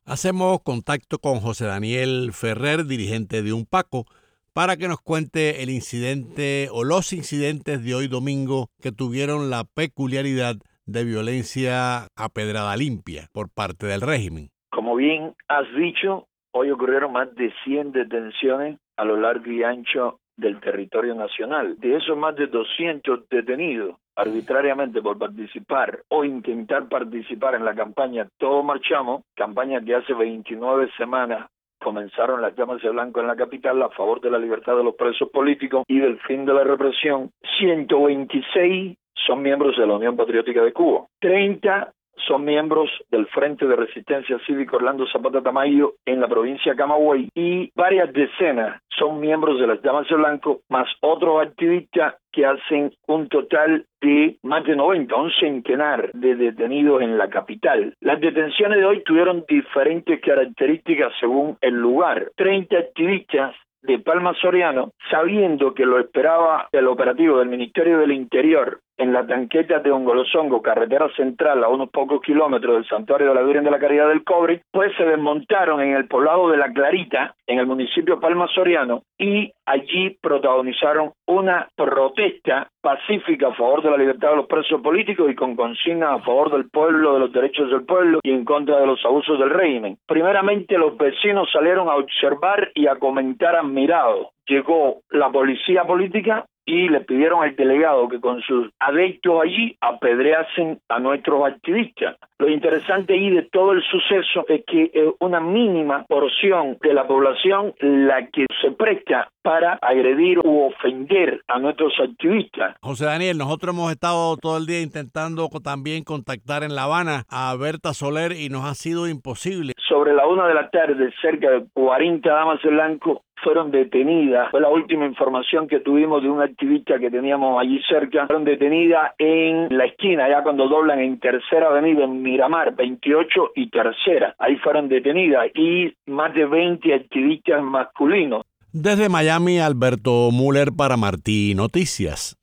Hacemos contacto con José Daniel Ferrer, dirigente de UNPACO, para que nos cuente el incidente o los incidentes de hoy domingo que tuvieron la peculiaridad de violencia a pedrada limpia por parte del régimen. Como bien has dicho, hoy ocurrieron más de 100 detenciones a lo largo y ancho del territorio nacional. De esos, más de 200 detenidos arbitrariamente por participar o intentar participar en la campaña Todos Marchamos, campaña que hace 29 semanas comenzaron las llamas de blanco en la capital a favor de la libertad de los presos políticos y del fin de la represión. 126 son miembros de la Unión Patriótica de Cuba. 30 son miembros del Frente de Resistencia Cívica Orlando Zapata Tamayo en la provincia de Camagüey, y varias decenas son miembros de las Damas de Blanco, más otros activistas que hacen un total de más de 90, un centenar de detenidos en la capital. Las detenciones de hoy tuvieron diferentes características según el lugar. 30 activistas de Palma Soriano, sabiendo que lo esperaba el operativo del Ministerio del Interior en la tanqueta de Ongolosongo, carretera central a unos pocos kilómetros del Santuario de la Virgen de la Caridad del Cobre, pues se desmontaron en el poblado de La Clarita, en el municipio de Palma Soriano, y allí protagonizaron una protesta pacífica a favor de la libertad de los presos políticos y con consignas a favor del pueblo, de los derechos del pueblo y en contra de los abusos del régimen. Primeramente, los vecinos salieron a observar y a comentar admirados. Llegó la policía política y le pidieron al delegado que con sus adeptos allí apedreasen a nuestros activistas. Lo interesante ahí de todo el suceso es que es una mínima porción de la población la que se presta para agredir u ofender a nuestros activistas. José Daniel, nosotros hemos estado todo el día intentando también contactar en La Habana a Berta Soler y nos ha sido imposible. Sobre la 1 de la tarde, cerca de 40 damas de blanco fueron detenidas. Fue la última información que tuvimos de un activista que teníamos allí cerca. Fueron detenidas en la esquina, ya cuando doblan en Tercera Avenida, en Miramar, 28 y Tercera. Ahí fueron detenidas y más de 20 activistas masculinos. Desde Miami, Alberto Müller para Martí Noticias.